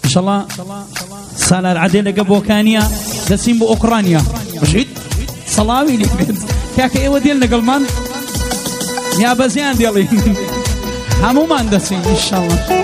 إن شاء الله سالار عدل قبوكانيا دسين بأوكرانيا بجد صلاوي لي كاك إيوة ديالنا قلمان يا بزيان ديالي همو ما ندسين إن شاء الله.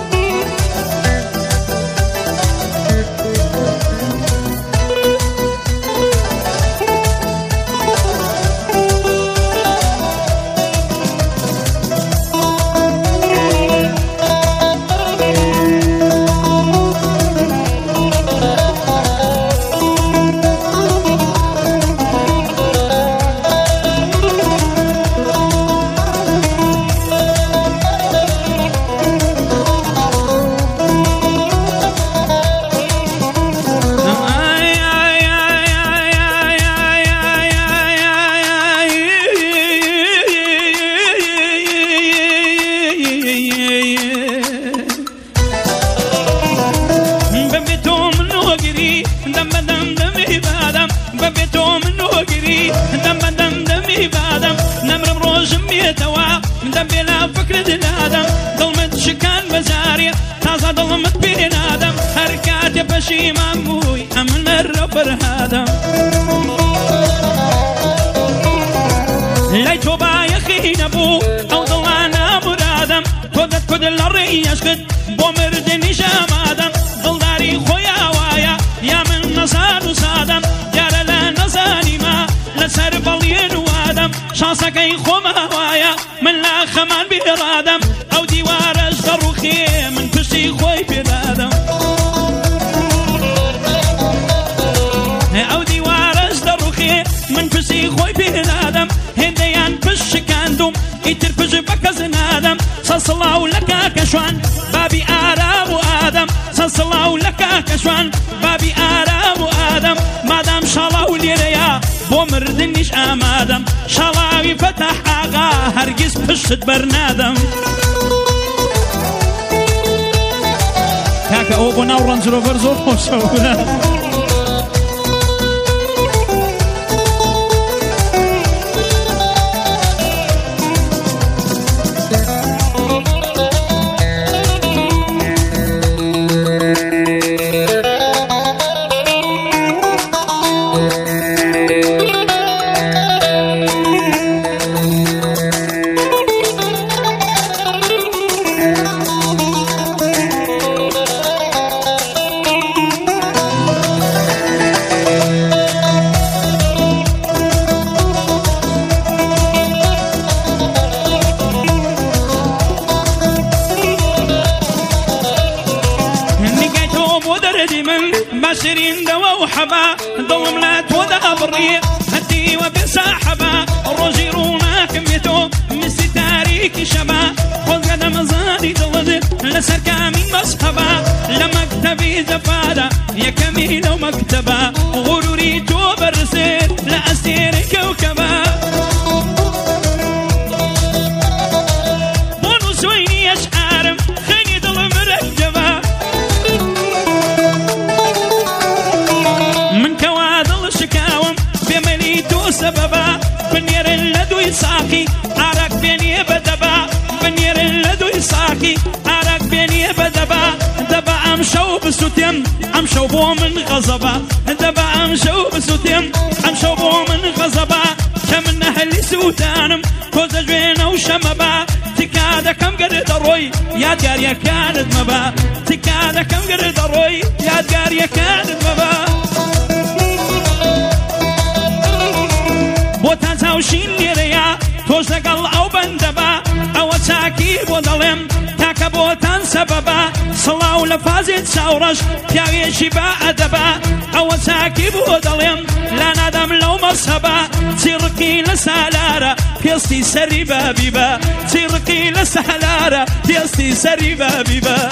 بشي ماموي أمن الربر هذا ليتو بايخي نبو أو ضلانا مرادم كودت كود الرئيش قد بومردني شامادم ضلداري خويا وايا يا من نصار وصادم يا لا نزاني ما لسر بلين وادم شانسك اي خوما وايا من لا خمان بإرادم أو ديوار أجدر وخيم من بشي خوي بلادم أو ديوار أصدر وخي من بسي خوي بنادم هنديان بش كاندم يترفج بكزن آدم صلى لك كشوان بابي آرام وآدم صلى لك كشوان بابي آرام وآدم مادام شالاو ليريا بومردنيش آمادم شالاوي فتح آغا هرگز بشت برنادم كاكا أو بناو رنج روفر زور خوشونا بشرين دوا وحبا ضوم لا تودا بريق هدي وبساحبا الرجيرونا كميتو مسي تاريكي شبا خذ قدم زادي دلد لسر كامي مصحبا لمكتبي زفادا يا كميل ومكتبا غروري تو برسير لأسير كوكبا بونو سويني أشعارم خيني دل مركبا من كوادل شكاوم بمليتو سببا بنير اللدو يساقي عرق بيني بدبا بنير اللدو يساقي عرق بيني بدبا دبا امشو بسوتيم امشو بو من غضبا دبا امشو بسوتيم امشو بو من غضبا كمن اهلي سوتانم كوزا جوينة وشمبا تكادا كم قرد الروي يا داريا كانت مبا تكادا كم قرد الروي يا داريا كانت مبا بوتان تاوشين ليريا توش لقل او بندبا او تاكي بودلم تاكا بوتان سببا صلاو لفازت ساورش تاغي شبا ادبا او تاكي بودلم لا ندم لو مصبا ترقي لسالارا بيستي سري بابيبا ترقي لسالارا بيستي سري بابيبا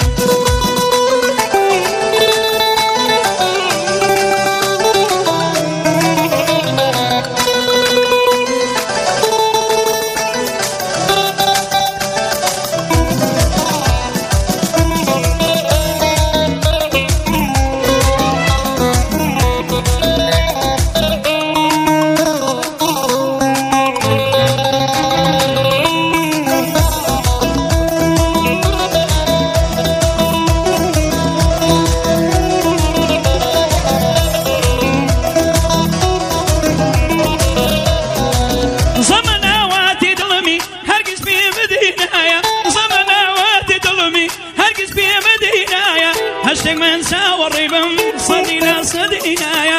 شتك من ساوى الريبم صدي لا صدقنايا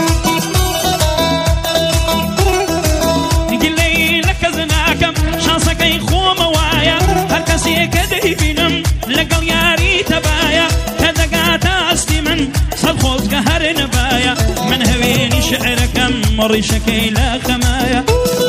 قل لي لك زناكم شانسك يخو موايا هالكسي كده بينم لقل ياري تبايا كدقات أستي من صدخوز قهر نبايا من هويني شعركم مريشك إلى خمايا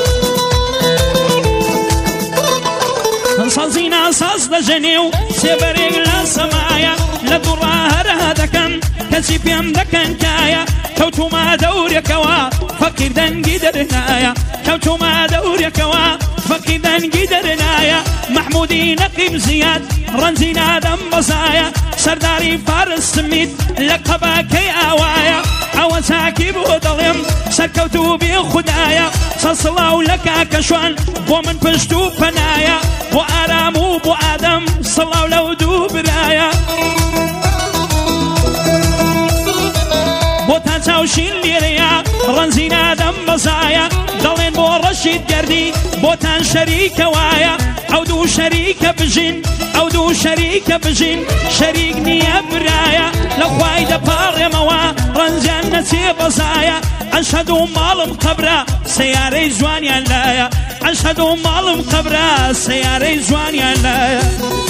صازينا صاص دجنيو سيبريق للسمايا لدرها هذاكن كسيب يمدكن كايا كوتو ما دور يكوا فكر دن قدرنايا كوتو ما دور يكوا فكر دن قدرنايا محمودي نقيم زياد رنزينا دم بصايا سرداري فارس سميت لقبك اوايا عوساكي بوضلم سكوتو بخدايا صصلاو لك كشوان ومن بشتو بنايا وآرامو بو آدم صلاو لو دو برايا بوتان تاوشين ليريا رنزينا دم بزايا دلين بو رشيد قردي بوتان شريك وايا او دو شريك بجين او دو شريك بجين شريك نيا برايا لخواي دبار موا رنزان نسي بزايا أشهدوا مالم قبرة سياري زوانيا لايا أشهدوا مالم قبرة سياري زوانيا لايا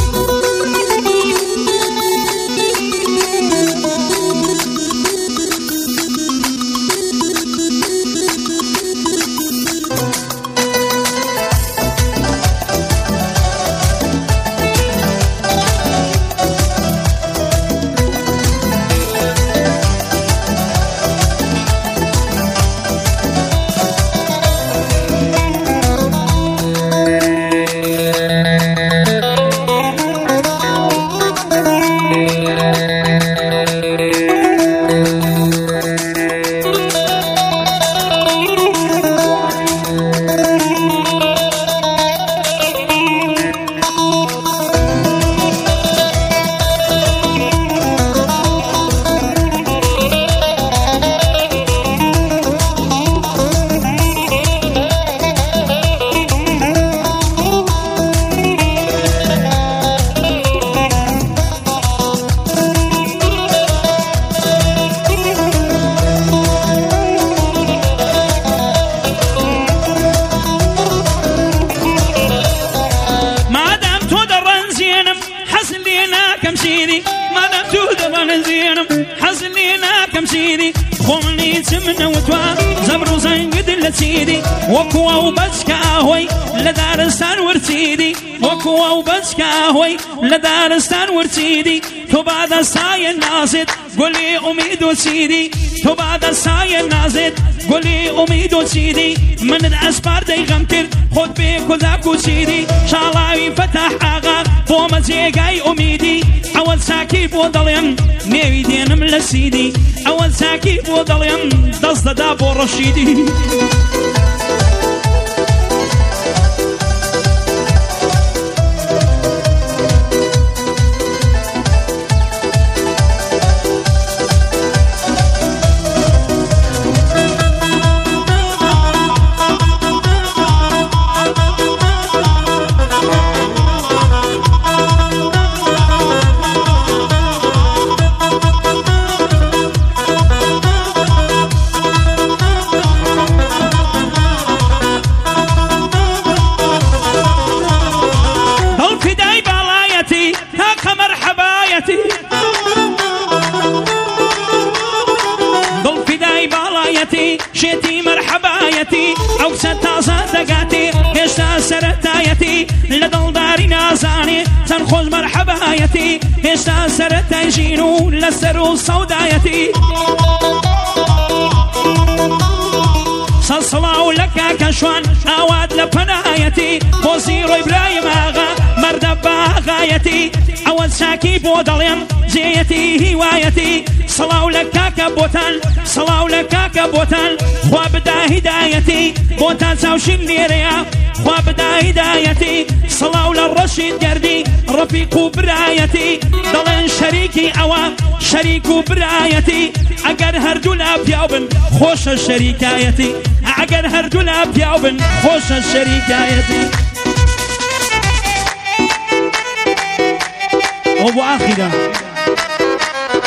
وكوا وبسكاهوي لدارستان ورتيدي وكوا وبسكاهوي لدارستان ورتيدي تو بعد الساي النازد قولي أميد وسيدي تو بعد الساي النازد قولي أميد وسيدي من الأسبار دي غمتر خد بيكو ذاكو سيدي شالاوي فتح آغا بوما زيقاي أميدي أول ساكيب وضليم ميوي دينم لسيدي أول ساكيب وضليم دصد دابو رشيدي شيتي مرحبايتي أو ستازا دقاتي هشتا سرتايتي لدل داري نازاني تنخوز مرحبايتي هشتا سرتاي جينو لسرو صودايتي صلاو لك كشوان أواد لبنايتي وزيرو إبراهيم آغا مردبا غايتي أول ساكي بودليم زيتي هوايتي صلاو لك كبوتان صلاو لك كبوتان خوابدا هدايتي بوتان ساوشين ليريا خوابدا هدايتي صلاو للرشيد قردي رفيقو برايتي دلن شريكي أوا شريكو برايتي أقر هردو لابياوبن خوش الشريكايتي أقر هردو لابياوبن خوش الشريكايتي وابو آخرة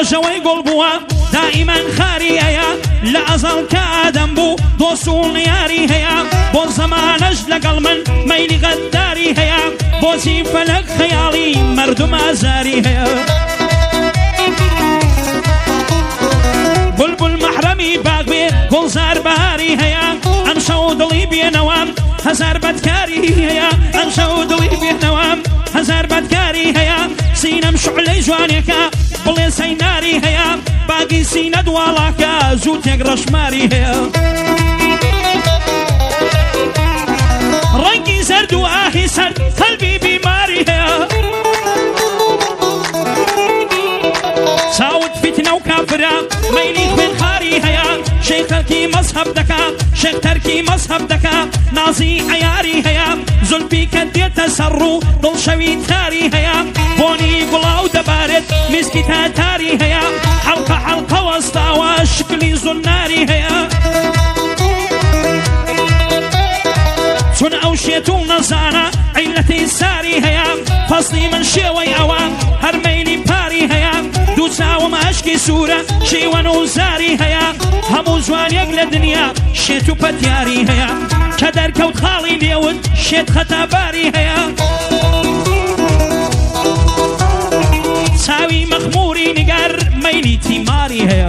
ڕۆژەوەی گوڵ بووە دائیمان خاری هەیە لە ئەزەڵ کە ئادەم بوو دۆست و یاری هەیە بۆ زەمانەش لەگەڵ من مەیلی غەداری هەیە بۆچی فەلەک خەیاڵی مەردوم ئازاری هەیە بولبول محرەمی باغ بێ گوڵزار بەهاری هەیە ئەم شەو دڵی بێنەوە هەزار بەدکاری هەیە ئەم شەو دڵی بێنەوە هەزار بەدکاری هەیە سینەم شعلەی جوانێکە بڵێ سەیناری هەیە باگی سینە دواڵاکە زوو تێک ڕەشماری هەیە ڕەنگی زەرد و ئاهی سەر قەلبی بیماری هەیە چاوت فتنە و کافرە مەیلی خوێنخاری هەیە شەیخ تەرکی مەزهەب دەکا شەیخ تەرکی مەزهەب دەکا نازی عەیاری هەیە زولفی کە دێتە سەر و دڵشەوی تاری هەیە بۆنی گوڵاو دەبارێت میسکی تاتاری هەیە حەڵقە حەڵقە وەستاوە شکلی زوناری هەیە چون ئەو شێت و نەزانە عیلەتی ساری هەیە فەزلی من شێوەی ئەوە هەر مەیلی پاری هەیە دوو چاوم ئەشکی سوورە شیوەن و زاری هەیە هەموو جوانێک لە دنیا شێت و پەتیاری هەیە کە دەرکەوت خاڵی لێوت شێت خەتاباری هەیە چاوی مەخموری نیگەر مەیلی تیماری هەیە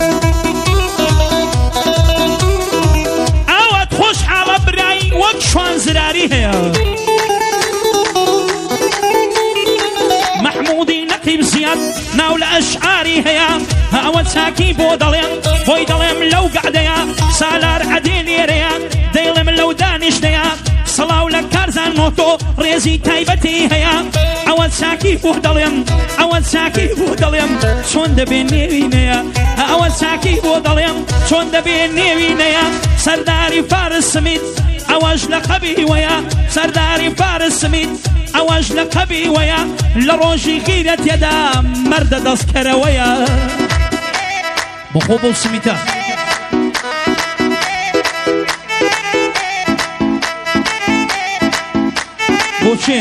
ئاوات خۆش حاڵە برای وەک شوان زراری هەیە محمودی نەقیب زیاد ناو لە ئەشعاری هەیە ئەوە چاکی بۆ دەڵێن بۆی دەڵێم لەو گەعدەیە سالار عەدێ لێرەیە دەیڵێم لەو دانیشتەیە سەڵاو لە کارزان نۆتۆ ڕێزی تایبەتی هەیە ئەوە چاکی بۆ دەڵێم ئەوە چاکی بۆ دەڵێم چۆن دەبێ نێوینەیە ئەوە چاکی بۆ دەڵێم چۆن دەبێ نێوینەیە سەرداری فارس سمیت ئەوەش لە قەبی وەیە سەرداری فارس سمیت ئەوەش لە قەبی وەیە لە ڕۆژی غیرەتێدا مەردە دەستکەرەوەیە بخۆ بۆ سمیتە بۆچێ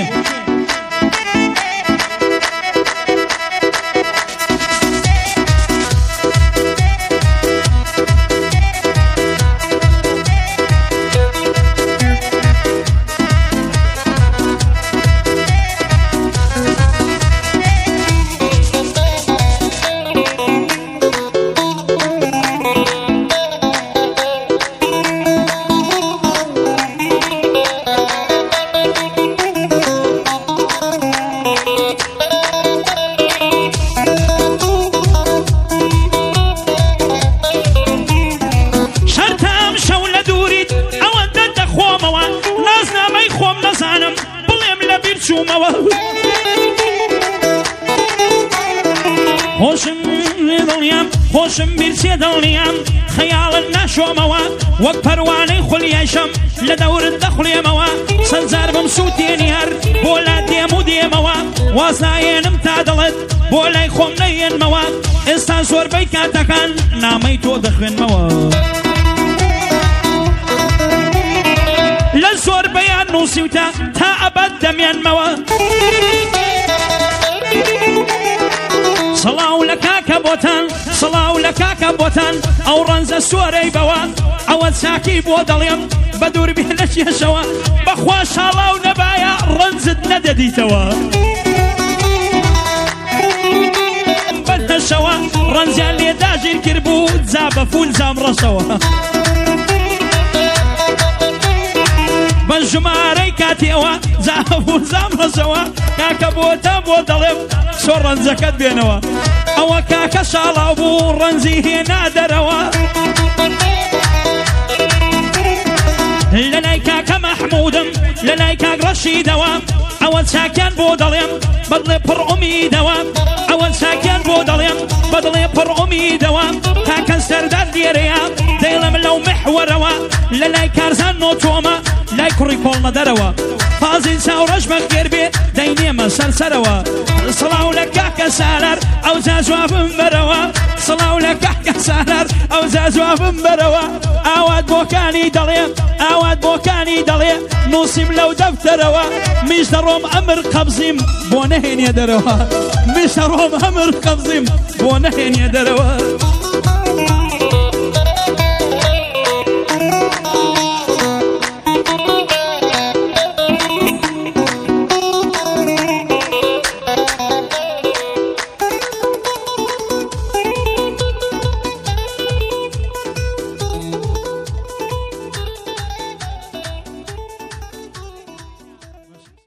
خۆشم بیرچێ دڵنیام خەیاڵت ناشۆمەوە وەک پەروانەی خولیایشەم لە دەورت دەخولێمەوە سەرجار بم سووتێنی هەر بۆ لا دێم و دێمەوە وازنایێنم تا دڵت بۆ لای خۆم نەیێنمەوە ئێستا زۆربەی کاتەکان نامەی تۆ دەخوێنمەوە لە زۆربەیان نووسیوتە تا ئەبەد دەمێنمەوە سڵاو لە کاکە بۆتان سڵاو لە کاکە بۆتان ئەو ڕەنزە سوۆرەی بەوە ئەوە چاکی بۆ دەڵێم بە دوور بێ لە کێشەوە بەخوا شاڵاو نەبایە ڕەنزت نەدەدیتەوە بەنەشەوە ڕەنزیان لێداژیر کرد بوو جا بە فول جام ڕەشەوە بە ژمارەی کاتێەوە جا بە فول جام ڕەشەوە کاکە بۆتان بۆ دەڵێم سۆ ڕەنزەکەت بێنەوە ئەوە کاکە شاڵاو بوو ڕەنزی هێنا دەرەوە لە لای کاکە مەحمودم لە لای کاک ڕەشیدەوە ئەوە چاکیان بۆ دەڵێم بەدڵێ پڕ ئومیدەوە ئەوە چاکیان بۆ دەڵێم بەدڵێ پڕ ئومیدەوە کاکە سەردار لێرەیە دەیڵێم لەو محوەرەوە لە لای کارزان نۆتۆمە لای کوڕی کۆڵنە دەرەوە فازین چاوڕەش بەخێر بێ دەینێمە سەرسەرەوە سڵاو لە کاکە سالار ئەو جا جوابم بەرەوە سڵاو لە کاکە سالار ئەو جا جوابم بەرەوە ئاوات بۆکانی دەڵێ ئاوات بۆکانی دەڵێ نووسیم لەو دەفتەرەوە میش دەڕۆم ئەمر قەبزیم بۆ نەهێنێ دەرەوە میش دەڕۆم ئەمر قەبزیم بۆ نەهێنێ دەرەوە